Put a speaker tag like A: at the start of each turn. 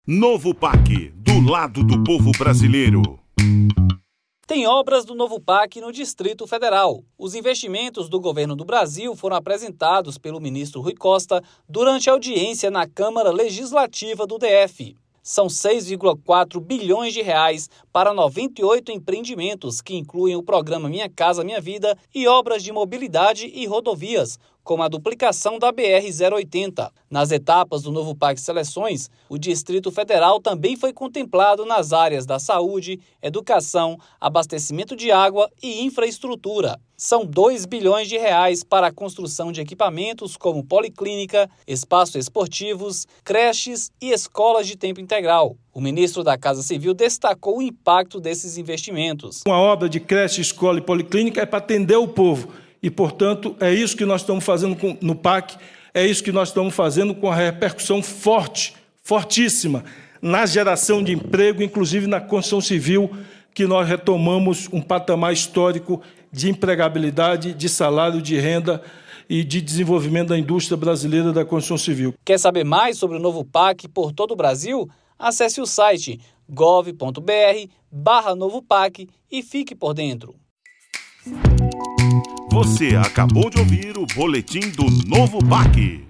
A: Novo PAC, do lado do povo brasileiro.
B: Tem obras do Novo PAC no Distrito Federal. Os investimentos do governo do Brasil foram apresentados pelo ministro Rui Costa durante a audiência na Câmara Legislativa do DF. São 6,4 bilhões de reais para 98 empreendimentos que incluem o programa Minha Casa Minha Vida e obras de mobilidade e rodovias, como a duplicação da BR-080. Nas etapas do Novo PAC Seleções, o Distrito Federal também foi contemplado nas áreas da saúde, educação, abastecimento de água e infraestrutura. São 2 bilhões de reais para a construção de equipamentos como policlínica, espaços esportivos, creches e escolas de tempo integral. O ministro da Casa Civil destacou o impacto desses investimentos.
C: Uma obra de creche, escola e policlínica é para atender o povo. E, portanto, é isso que nós estamos fazendo no PAC, é isso que nós estamos fazendo com a repercussão fortíssima, na geração de emprego, inclusive na construção civil, que nós retomamos um patamar histórico de empregabilidade, de salário, de renda e de desenvolvimento da indústria brasileira da construção civil.
B: Quer saber mais sobre o Novo PAC por todo o Brasil? Acesse o site gov.br/Novo PAC e fique por dentro.
A: Você acabou de ouvir o Boletim do Novo PAC.